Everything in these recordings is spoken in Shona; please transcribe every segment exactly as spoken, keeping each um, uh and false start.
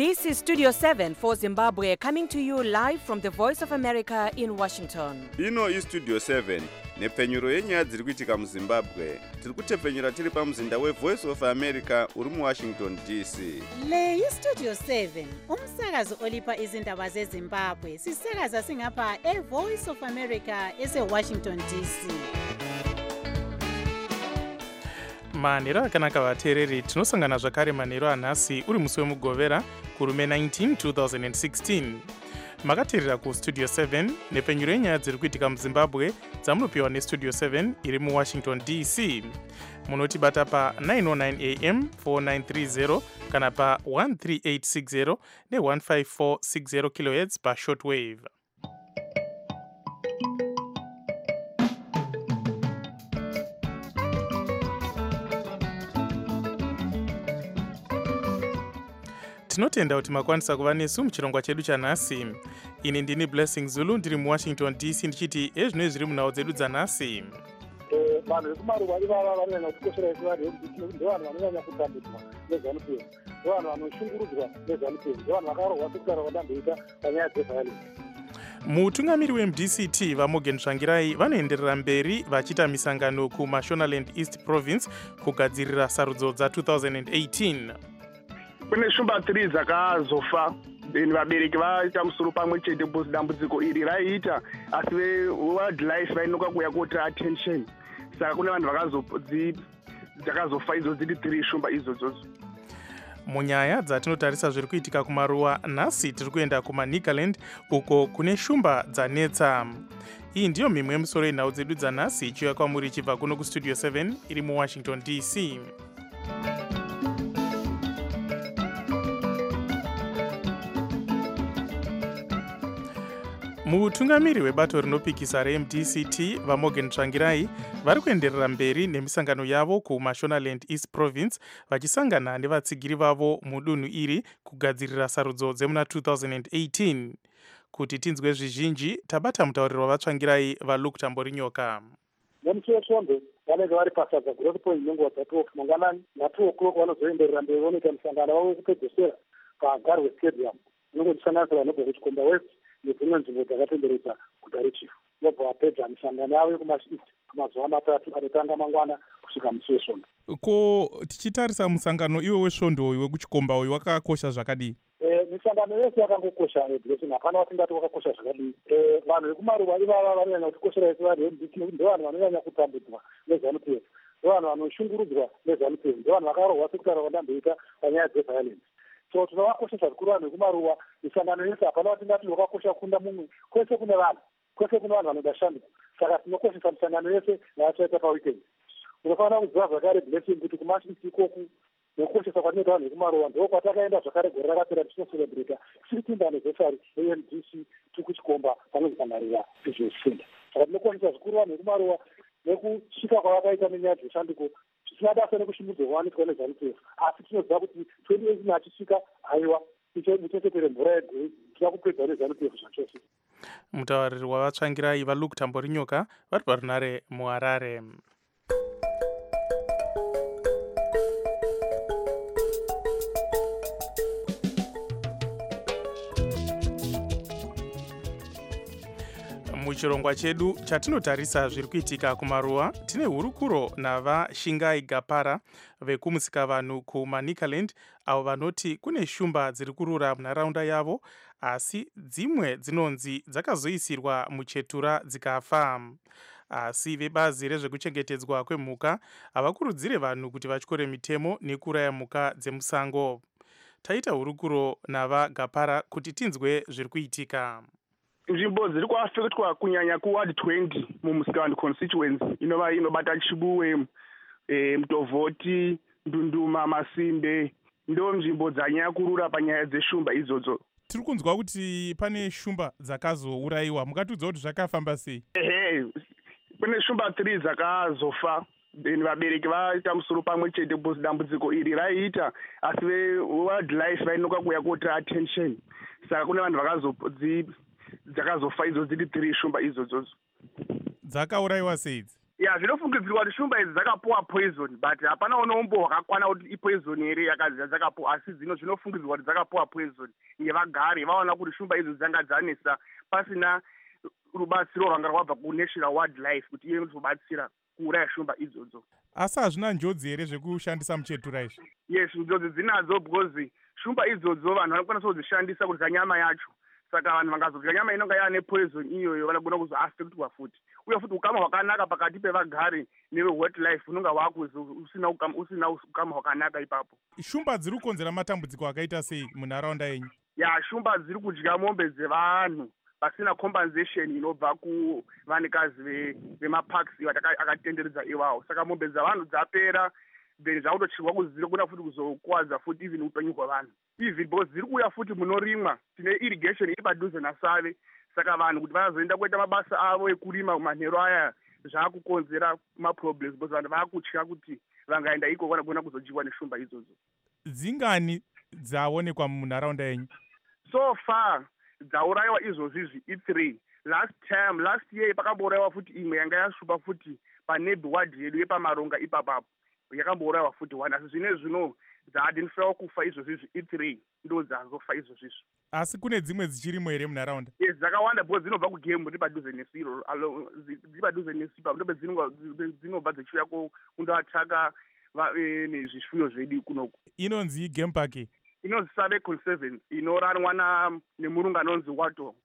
This is Studio seven for Zimbabwe, coming to you live from the Voice of America in Washington. Ino is Studio seven, nepfenyuro yenyaya dziri kuitika muZimbabwe. Tiri kutepfenyura tiri pamuzinda weVoice of America uri muWashington D C. Le iStudio seven, umsakazo olipa izindaba zeZimbabwe. Sisakaza singapha eVoice of America eseWashington D C. manhero akanaka vateereri, tinosangana zvakare manhero anhasi uri musi wemugovera kurume nineteen two thousand sixteen. makateerera kustudio seven nepfenyuro yenyaya dziri kuitika muzimbabwe dzamunopiwa nestudio seven iri muwashington D C. munotibata pa nine oh nine A M four nine three zero kana pa one three eight six zero ne one five four six zero kilohertz pa shortwave. tinotenda kuti makwanisa kuva nesu muchirongwa chedu chanhasi. ini ndini Blessing Zulu ndiri muwashington D C ndichiti ezvinoi zviri munhau dzedu dzanhasi. vanhu vekumaruva ivava vanonyanya kutikoshera ndovanhu vanonyanya kutambudzwa nezvamupenzi, ndovanhu vanoshungurudzwa nezvamupenzi, ndovanhu vakarohwa sekutara vadamboita panyaya dzeviolence. mutungamiri weM D C T vaMorgan Tsvangirai vanoenderera mberi vachiita misangano kuMashonaland East Province kugadzirira sarudzo dza two thousand eighteen. kune shumba three dzakazofa, vabereki vaita musoro pamwe chete because dambudziko iri raiita, asi wildlife vainoka kuuya kuotera attention, saka kune vanhu dzakazofa idzo dziri three shumba izodzodzo. munyaya dzatinotarisa zviri kuitika kumaruwa nhasi tiri kuenda kumaNicaland uko kune shumba dzanetsa. iyi ndiyo mimwe yemusoro yenhau dzedu dzanhasi ichiuya kwamuri ichibva kuno kustudio seven iri muwashington D C. mutungamiri webato rinopikisa reM D C T vaMorgan Tsvangirai vari kuenderera mberi nemisangano yavo kuMashonaland East Province vachisangana nevatsigiri vavo mudunhu iri kugadzirira sarudzo dzemuna two thousand eighteen. kuti tinzwe zvizhinji tabata mutauriro wavatsvangirai vaLuke Tamborinyoka. nemusi wesvonde vanenge vari pasadza Growth Point nenguva dzatwo mangwanani na-two o'clock vanozoenderera mberi vonoita musangano wavo wekupedzisira paGarwe Stadium unenge uchisanganisira vanobva kuchikomba West nedzimwe nzvimbo dzakatenderedza guta rechifu. vobva vapedza misangano yavo yekumaeast kumazuva matatu anotanga mangwana kusvika musi wesvondo. ko tichitarisa musangano iwe wesvondo uyu wekuchikomba uyu wakakosha zvakadii? misangano yese yakangokosha, hapana watingati wakakosha zvakadii. vanhu vekumaruva ivava vanonyanya kutikoshera ese vanhu ndovanhu vanonyanya kutambudzwa nezvamupenzi, ndovanhu vanoshungurudzwa nezvamupenzi, ndovanhu vakarohwa sekutara vadamboita panyaya dzeviolence. so tinovakoshesa zvikuru vanhu vekumaruva. misangano yese hapana watingati wakakosha kunda mumwe, kwese kune vanhu, kwese kune vanhu vanoda shanduka, saka tinokoshesa misangano yese yavachaita paweekend. unofanira kuziva zvakare Blessing kuti kumaeast ikoku nekukoshesa kwatinoita vanhu vekumaruva ndo kwatakaenda zvakare gore rakapera tichinoserebrata sixteenth anniversary yeM D C tiri kuchikomba pamwe kanarira izvozvinda. saka tinokoshesa zvikuru vanhu vekumaruva nekusvika kwavakaita nenyaya dzeshanduko, zvisina basa nekushimudza kuwaniswa nezvamupenzi, asi tinoziva kuti twenty eighteen achisvika haiwa muchechetere mvura yegoi tira kupedza nezvamupenzi zvachose. mutauriri wavatsvangirai vaLuke Tamborinyoka vari parunare muHarare. muchirongwa chedu chatinotarisa zviri kuitika kumaruwa tine hurukuro navaShingai Gapara vekumusikvanhu kumaNicaland avo vanoti kune shumba dziri kurura munharaunda yavo asi dzimwe dzinonzi dzakazoisirwa muchetura dzikafa. asi vebazi rezvekuchengetedzwa kwemhuka havakurudzire vanhu kuti vatyore mitemo nekuuraya mhuka dzemusango. taita hurukuro navaGapara kuti tinzwe zviri kuitika. nzvimbo dziri kuafektwa kunyanya kuward twenty mumusikvanhu constituency inova inobata Chibuwe, e, Mutovhoti, Ndunduma, Masimbe ndo nzvimbo dzanyanya kurura panyaya dzeshumba idzodzo. tiri kunzwa kuti pane shumba dzakazourayiwa, mukatudza kuti zvakafamba sei? ehe kune shumba three dzakazofa, vabereki vaita musoro pamwe chete because dambudziko iri raiita, asi wildlife vainoka kuuya kuotera attention, saka kune vanhu vakazofa dzakazofa idzo dziri three shumba izodzodzo. dzakaurayiwa seidzi? ya zvinofungidzirwa kuti shumba idzi dzakapuwa poison but hapana unombo hwakakwana kuti ipoison here yakazi dzakapuwa asi dzino zvinofungidzirwa kuti dzakapuwa poison ngevagari vaona kuti shumba idzi dzanga dzanesa pasina rubatsiro rwanga rwabva kunational wildlife kuti iye kuzobatsira kuuraya shumba idzodzo. Asi hazvina njodzi here zvekushandisa muchetura izvi? Yes, njodzi dzinadzo because shumba idzodzo vanhu vanokwanisa kudzishandisa kudya nyama yacho. Saka vanhu vangazodya nyama inonga yaane poison iyoyo vanogona kuzoaffectwa futi. Uye futi ukama hwakanaka pakati pevagari neve-wildlife unonga hwakuzi usina ukama, usina ukama hwakanaka ipapo. Shumba dziri kukonzera matambudziko akaita sei munharaunda yenyu? Ya, shumba dziri kudya mombe dzevanhu pasina compensation inobva kuvanikazi vemaparks akatenderedza iwawo. Saka mombe dzavanhu dzapera then zvakutochirwa kuzira kuna futi kuzokuwadza futi even upenyu hwavanhu. Even because dziri kuuya futi munorimwa tine irrigation iri padhuze naSave, saka vanhu kuti vazoenda kuita mabasa avo ekurima manhero aya zvaakukonzera maproblems because vanhu vaakutya kuti vangaenda iko vanogona kuzodyiwa neshumba idzodzo. Dzingani dzaonekwa munharaunda yenyu? So far dzaurayiwa izvozvizvi i-three. Last time, last year pakambourayiwa futi imwe yanga yashupa futi paNebi ward yedu yepamaronga ipapapo yakambourayiwa futi one. Asi zvine zvino dzaadinfewa kufa izvozvizvi i-three ndo dzazofa izvozvizvi. Asi kune dzimwe dzichirimo here munharaunda? Yes, dzakawanda because dzinobva kugemu ri padhuze nesiro dziri padhuze nesipa ndobe dzinobva dzichiuya kundoatsvaka nezvifuyo zvedu kunoku. Inonzi game park? Inonzi Save Conservancy inoranwa nemurungu anonzi Wato.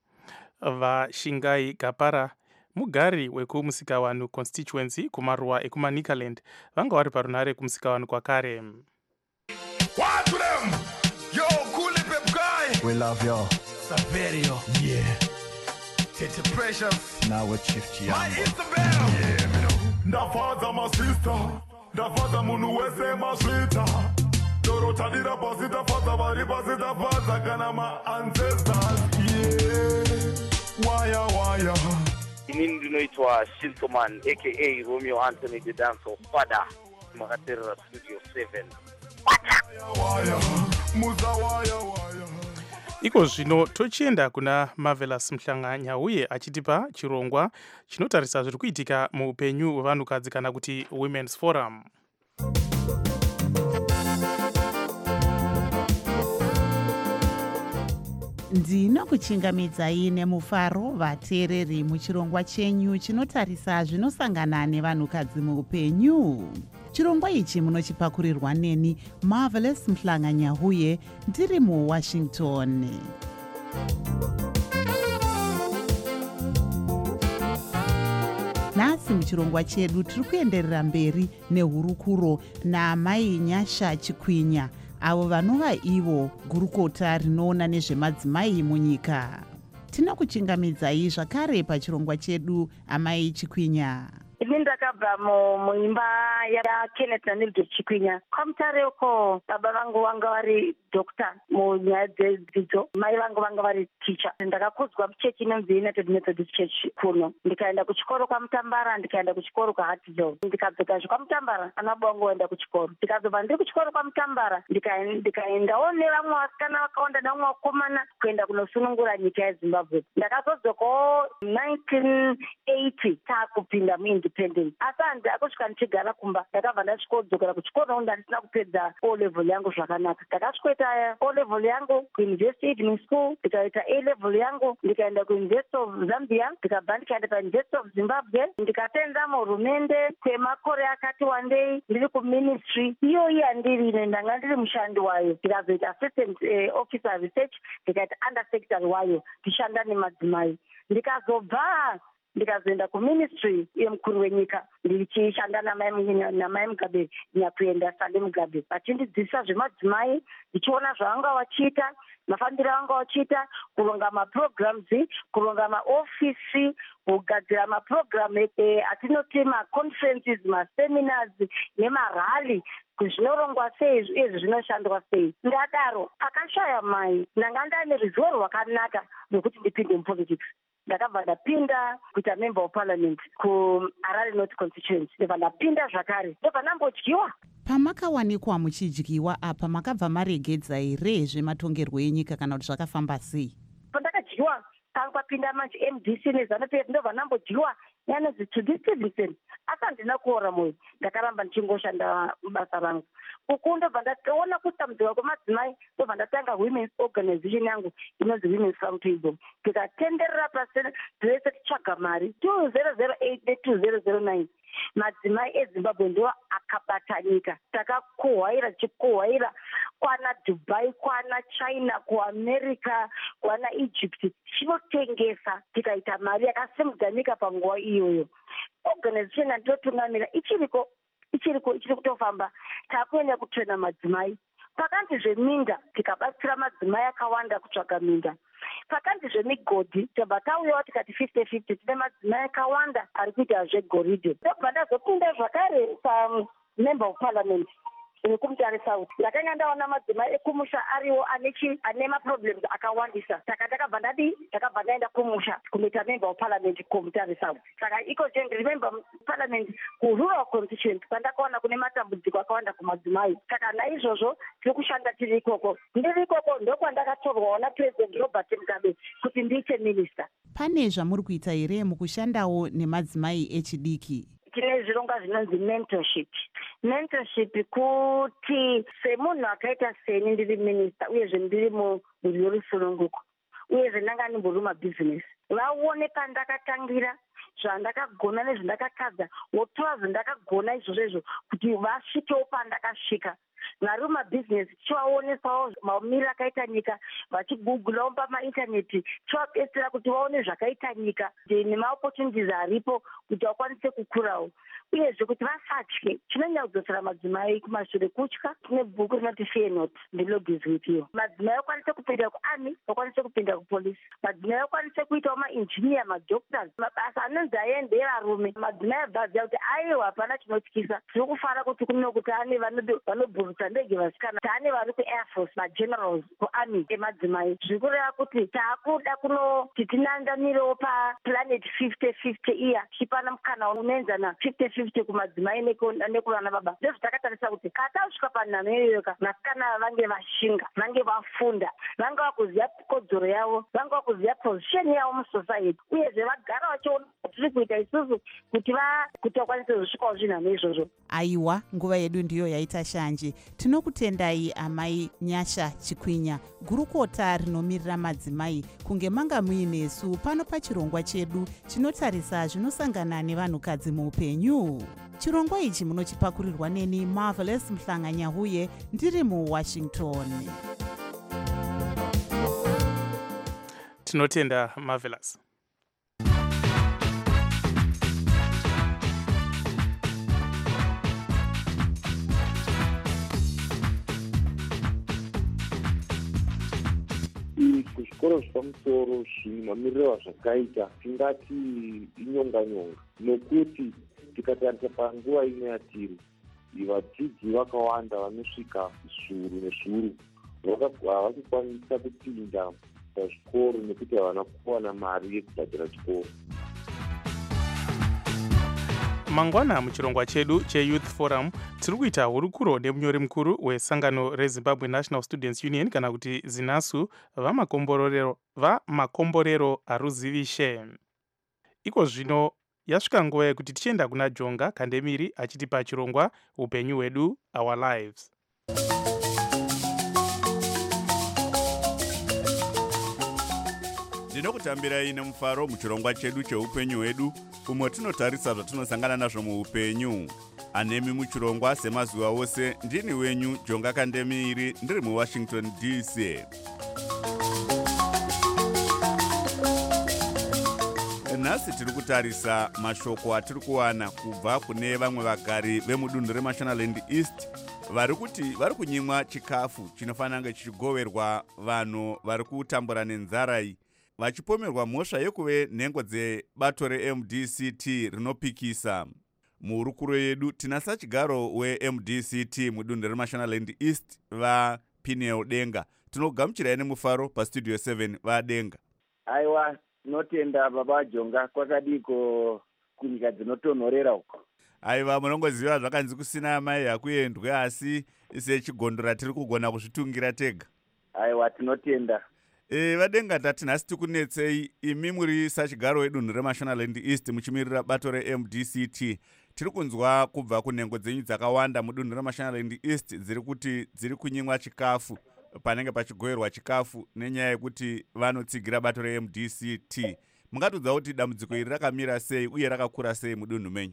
VaShingai Gapara, mugari wekumusikavanhu constituency kumaruwa ekuManicaland, vanga vari parunhare kumusikavanhu kwakare. What to them? Yo, cool pep guy. We love you. Saverio. Yeah. Tete Precious. Now with Chief Chiambo. My Isabel. Yeah, me know. Ndafaza my sister. Ndafaza munu wese my sweeter. Dorota dira pasita faza bari pasita faza kana my ancestors. Yeah. Waya waya. Inini ndinoitwa Shintoman aka Romeo Anthony the Dance of Father. Makaterera Studio seven. Waya muza waya waya. Iko zvino tochienda kuna Marvelous Mhlanga uye achitipa chirongwa chinotarisa zviri kuitika muupenyu hwevanhukadzi kana kuti Women's Forum. Ndinokuchingamidzai nemufaro vateereri muchirongwa chenyu chinotarisa zvinosangana nevanhukadzi muupenyu. Chirongwa ichi munochipakurirwa neni Marvelous Mhlanga Nyahuye ndiri muWashington. Nhasi muchirongwa chedu tiri kuenderera mberi nehurukuro naamai Nyasha Chikwinya, avo vanova ivo gurukota rinoona nezvemadzimai munyika. Tinokuchingamidzai zvakare pachirongwa chedu amai Chikwinya. Ini ndakabva muimba yaKenneth naNilgate Chikwinya. Kwamutareko baba vangu vanga vari doctor munyaya dzedzidzo, mai vangu vanga vari teacher. Ndakakudzwa muchechi inonzi United Methodist Church kuno. Ndikaenda kuchikoro kwaMutambara, ndikaenda kuchikoro kwaHartfield. Ndikadzokazve kwaMutambara ana bongo waenda kuchikoro. Ndikazobva ndiri kuchikoro kwaMutambara ndikaendawo nevamwe vasikana vakawanda nevamwe vakomana kuenda kunosunungura nyika yeZimbabwe. Ndakazodzokawo nineteen eighty taakupinda muindi asi hanzi akusvika ndichigara kumba. Ndakabva ndasvikodzokera kuchikoro ndandisina kupedza o level yangu zvakanaka. Ndakasvikoita o level yangu kuUniversity Evening School, ndikaita A level yangu, ndikaenda kuUniversity of Zambia, ndikabva ndikaenda paUniversity of Zimbabwe, ndikatenda muhurumende kwemakore akati wandei ndiri kuministry iyoyi yandiri ine ndanga ndiri mushandi wayo. Ndikazoita assistant uh, officer research, ndikaita undersecretary wayo ndishanda nemadzimai. Ndikazobva ndikazoenda kuministry yemukuru wenyika ndichishanda namai Mugabe Nyakuenda Sande Mugabe vachindidzidzisa zvemadzimai, ndichiona zvavanga vachiita, mafambiro avanga vachiita, kuronga maprograms, kuronga maofisi, kugadzira maprogram atinoti maconferences, maseminars nemarali zvinorongwa sei izvi zvinoshandwa sei. Ndadaro akashaya mai ndanga ndaane ruzivo rwakanaka rwekuti ndipinde mupolitics. Ndakabva ndapinda kuita member of parliament kuHarare North constituency. Ndabva ndapinda zvakare ndobva ndambodyiwa. Pamakawanikwa muchidyiwa apa makabva maregedza here zvematongerwo enyika kana kuti zvakafamba sei? Pandakadyiwa panga papinda manje M D C neZANU-P F ndobva ndambodyiwa yanonzi Judy Stevenson. Asi handina kuora mwoyo, ndakaramba ndichingoshanda basa rangu. Uku ndobva ndakaona kutambudzika kwemadzimai, ndobva ndatanga women's organization yangu inonzi Women's Round Table. Tikatenderera pasi dzese tichitsvaga mari two thousand eight ne two thousand nine. Madzimai eZimbabwe ndiwo akabata nyika. Takakohwaira tichikohwaira kwana Dubai, kwana China, kuAmerica, kwana Egypt. Tinotengesa tikaita mari yakasimudza nyika panguva iyoyo. Organization yandotungamira ichiriko ichiriko ichiri kutofamba. Takuenda kutrena madzimai. Pakanzi zveminda tikabatsira madzimai akawanda kutsvaga minda. Pakanzi zvemigodhi tabva tauyawo tikati fifty fifty tine madzimai akawanda ari kuita zvegoridhe. Ndobva ndazopinda zvakare pamember of parliament nekumutare South. Ndakanga ndaona madzimai ekumusha ariwo ane maproblems akawandisa. Saka ndakabva ndadi ndakabva ndaenda kumusha kunoita member of parliament kumutare South. Saka iko je ndiri member of parliament kurural constituency kwandakaona kune matambudziko akawanda kumadzimai. Saka naizvozvo tiri kushanda tiri ikoko. Ndiri ikoko ndokwandakatorwawo naPresident Robert Mugabe kuti ndiite minister. Pane zvamuri kuita here mukushandawo nemadzimai echidiki? Tine zvirongwa zvinonzi mentorship. Mentorship kuti semunhu akaita seni ndiri minister uyezve ndiri murwi rusununguko uyezve ndanga ndimbori mabhizinesi, vaone pandakatangira, zvandakagona nezvandakatadza, wotora zvandakagona izvozvo izvo kuti vasvikewo pandakasvika. Vari mumabhizinesi tichivaonesawo mamiriro akaita nyika, vachigugulawo pamaintaneti tichivabetsera kuti vaone zvakaita nyika nemaopportunities aripo kuti vakwanise kukurawo. Uyezve kuti vasatye, chinonyanya kudzosera madzimai kumashure kutya. Tine bhuku rinoti Fear Not, ndilogis with you. Madzimai vakwanise kupinda kuarmy, vakwanise kupinda kupolisi. Madzimai vakwanise kuitawo mainjiniya, madoctors, mabasa anonzi aende varume. Madzimai abvaziva kuti aiwa hapana chinotyisa. Tiri kufara kuti kuno kuti ane vanobhurutsa ndege vasikana, taane vari kuair force, magenerals kuarmy emadzimai. Zviri kureva kuti taakuda kunoti tinandamirewo paplanet fifty fifty iya tichipana mukana unoenzana fifty fifty kumadzimai nekuvana baba. Ndizvo takatarisa kuti katasvika panhamo iyoyoka vasikana vange vashinga, vange vafunda, vange vakuziva kodzero yavo, vange vakuziva position yavo musociety, uyezve vagara vachiona tiri kuita isusu kuti kuti vakwanise kuzosvikawo zvinhano izvozvo. Aiwa, nguva yedu ndiyo yaita shanje. Tinokutendai amai Nyasha Chikwinya, gurukota rinomirira madzimai, kunge manga muinesu pano pachirongwa chedu chinotarisa zvinosangana nevanhukadzi muupenyu. Chirongwa ichi munochipakurirwa neni Marvelous Mhlanganyahuye ndiri muWashington. Tinotenda Marvelous. Kuzvikoro zvepamusoro mamiriro azvakaita tingati inyonga-nyonga, nokuti tikatarisa panguva ino yatiri, vadzidzi vakawanda vanosvika zviuru nezviuru havachikwanisa kupinda pazvikoro nekuti havana kuwana mari yekubhadhira chikoro. Mangwana muchirongwa chedu cheYouth Forum tiri kuita hurukuro nemunyori mukuru wesangano reZimbabwe National Students Union kana kuti ZINASU vamakomborero vamakomborero haruzivishe. Iko zvino yasvika nguva yekuti tichienda kuna Jonga Kandemiri achitipa chirongwa upenyu hwedu, Our Lives. Ndinokutambirai nemufaro muchirongwa chedu cheupenyu hwedu, umwe tinotarisa zvatinosangana nazvo muupenyu. Anemi muchirongwa semazuva ose ndini wenyu Jonga Kandemiri ndiri muWashington D C. Nhasi tiri kutarisa mashoko atiri kuwana kubva kune vamwe vagari vemudunhu reMashonaland East vari kuti vari kunyimwa chikafu chinofanira kunge chichigoverwa vanhu vari kutambura nenzara iyi, vachipomerwa mhosva yekuve nhengo dzebato reM D C T rinopikisa. Muhurukuro yedu tina sachigaro weM D C T mudunhu reMashonaland East vaPineo Denga. Tinogamuchirai nemufaro pastudio seven vaDenga. Aiwa, tinotenda baba Jonga, kwakadiko kunyika dzinotonhorera uko. Aiwa, munongoziva zvakanzi kusina mai hakuendwe, asi sechigondora tiri kugona kuzvitungira tega. Aiwa, tinotenda. E, vadenga tati nhasi tikunetsei imi muri sachigaro wedunhu remashonaland east muchimirira bato re-M D C T. Tiri kunzwa kubva kunhengo dzenyu dzakawanda mudunhu remashonaland east dziri kuti dziri kunyimwa chikafu panenge pachigoverwa chikafu nenyaya yekuti vanotsigira bato re-M D C T. Mungatudza kuti dambudziko iri rakamira sei uye rakakura sei mudunhu menyu?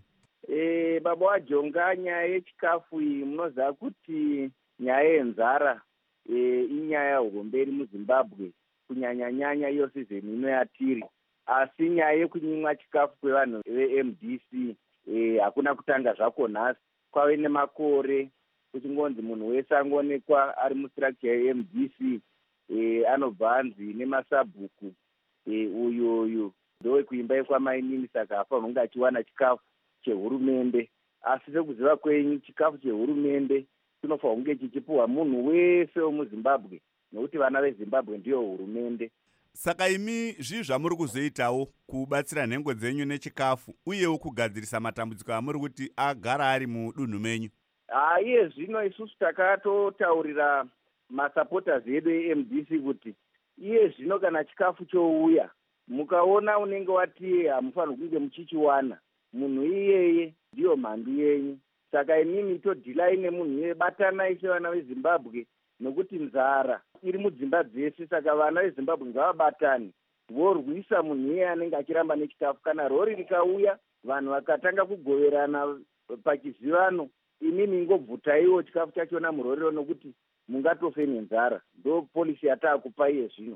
E, baba wajonga, nyaya yechikafu iyi munoziva kuti nyaya yenzara e, inyaya hombe iri muZimbabwe kunyanya-nyanya iyo sizeni ino yatiri. Asi nyaya yekunyimwa chikafu kwevanhu ve-M D C e, hakuna kutanga zvako nhasi. Kwave nemakore kuchingonzi munhu wese angoonekwa ari mustructure ye-M D C e, anobva anzi nemasabhuku e, uyu uyu ndowekuimba yekwamainini, saka hafanirwa kunge achiwana chikafu chehurumende. Asi sekuziva kwenyu chikafu chehurumende chinofanirwa kunge chichipuhwa munhu wese wemuZimbabwe, nokuti vana veZimbabwe ndiyo hurumende. Saka imi zvii zvamuri kuzoitawo kubatsira nhengo dzenyu nechikafu uyewo kugadzirisa matambudziko amuri kuti agara ari mudunhu menyu? Ah, iye zvino isusu takatotaurira masupporters edu e-M D C kuti iye zvino kana chikafu chouya mukaona unenge wati hamufanirwi kunge muchichiwana, munhu iyeye ndiyo mhandu yenyu. Saka imimi todhilai nemunhu iyeye, batanai sevana veZimbabwe, nokuti nzara iri mudzimba dzese. Saka vana veZimbabwe ngavabatane vorwisa munhu iyeye anenge achiramba nechikafu. Kana rori rikauya vanhu vakatanga kugoverana pachizivano, imimi ngobvutaiwo chikafu chachona murorero, nokuti mungatofe nenzara. Ndo polisi yataakupa iye zvino.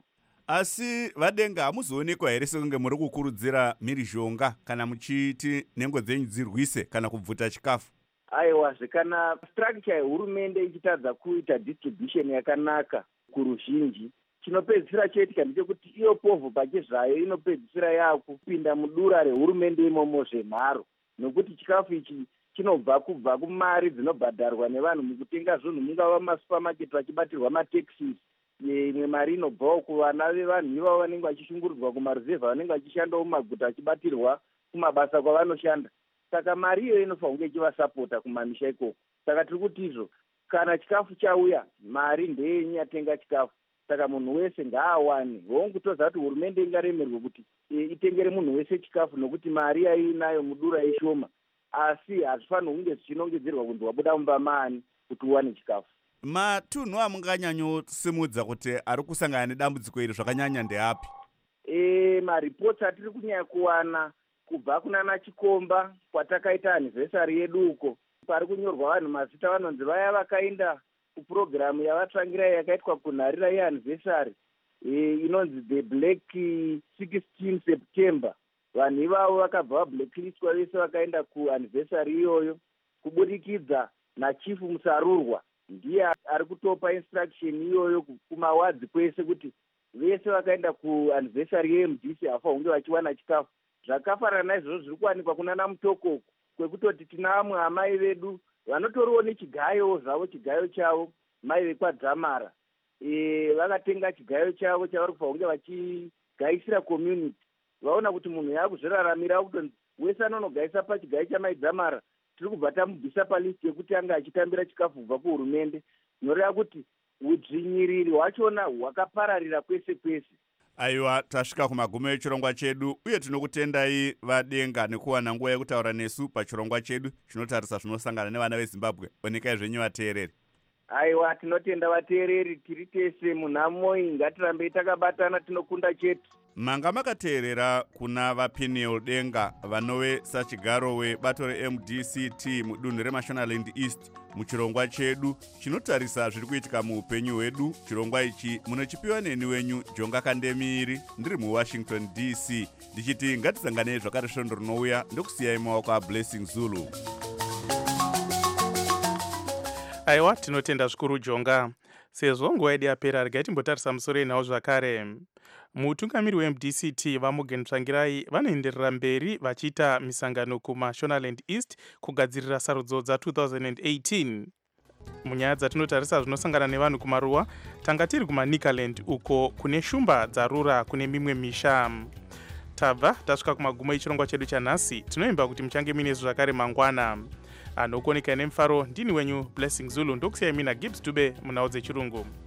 Asi vadenga, hamuzoonekwa here sekunge muri kukurudzira mhirizhonga kana muchiti nhengo dzenyu dzirwise kana kubvuta chikafu? Aiwa, kana structure yehurumende ichitadza kuita distribution yakanaka kuruzhinji, chinopedzisira choitika ndechekuti iyo povhu pachezvayo inopedzisira yaakupinda mudura rehurumende imomo zvenharo, nokuti chikafu ichi chinobva kubva kumari dzinobhadharwa nevanhu mukutenga zvinhu, mungava masupermarket vachibatirwa mataxis. Imwe mari inobvawo kuvana vevanhu ivavo vanenge vachishungurudzwa kumaruzevha, vanenge vachishandawo mumaguta vachibatirwa kumabasa kwavanoshanda. Saka mari iyo inofanirwa kunge ichivasapota kumamisha ikoko. Saka tiri kuti izvo, kana chikafu chauya, mari ndeyenyu yatenga chikafu. Saka munhu wese ngaawane. Hongutoza kuti hurumende ingaremerwe kuti e, itengere munhu wese chikafu, nokuti mari yainayo mudura ishoma. Asi hazvifanirwi kunge zvichinongedzerwa kunzi wabuda mumba maani kuti uwane chikafu. Matunhu amunganyanyosimudza kuti ari kusangana nedambudziko iri zvakanyanya ndeapi? E, maripoti atiri kunyanya kuwana kubva kunana Chikomba kwatakaita anniversary yedu uko, pari kunyorwa vanhu mazita vanonzi vaya vakaenda kupurogiramu yavatsvangirai yakaitwa kunharira yeanniversary e, inonzi the black sixteen September. Vanhu ivavo vakabva vablacklistwa vese vakaenda kuanniversary iyoyo kubudikidza nachifu Musarurwa. Ndiye ari kutopa instruction iyoyo kumawadzi kwese kuti vese vakaenda kuanniversary ye-M D C hafa hunge vachiwana chikafu. Zvakafanana naizvozvo zviri kuwanikwa kunana Mutokoko, kwekutoti tina vamwe amai vedu vanotoriwo nechigayo zvavo, chigayo chavo, mai vekwadzamara e, vakatenga chigayo chavo chavari kufa hunge vachigaisira community. Vaona kuti munhu yaakuzviraramira kuti wese anonogaisa pachigayo chamaidzamara, tiri kubva tamubvisa palisti yekuti anga achitambira chikafu kubva kuhurumende. Zvinoreva kuti udzvinyiriri hwachona hwakapararira kwese kwese. Aiwa, tasvika kumagumo echirongwa chedu uye tinokutendai vadenga nekuwana nguva yekutaura nesu pachirongwa chedu chinotarisa zvinosangana nevana veZimbabwe. Onekai zvenyu vateereri. Aiwa, tinotenda vateereri, tiri tese munhamoi, ngatirambei takabatana, tinokunda chetu. Manga makateerera kuna vaPeniel Denga, vanove sachigaro webato re-M D C T mudunhu remashonaland east muchirongwa chedu chinotarisa zviri kuitika muupenyu hwedu. Chirongwa ichi munochipiwa neni wenyu Jonga Kandemiri, ndiri muWashington D C, ndichiti ngatisanganei zvakare svondo rinouya ndokusiyai maoko aBlessing Zulu. Aiwa, tinotenda zvikuru Jonga. Sezvo nguva yedu yapera, regai timbotarisa musoro enhau zvakare. Mutungamiri we-M D C T vaMorgan Tsvangirai vanoenderera mberi vachiita misangano kumashonaland east kugadzirira sarudzo dza two thousand eighteen. Munyaya dzatinotarisa zvinosangana nevanhu kumaruwa, tanga tiri kumaNicaland uko kune shumba dzarura kune mimwe misha. Tabva tasvika kumagumo echirongwa chedu chanhasi, tinoimba kuti muchange mine zvakare mangwana. Anokuoneka nemufaro ndini wenyu Blessing Zulu, ndokusiyai mina Gibbs Dube munhau dzechirungu.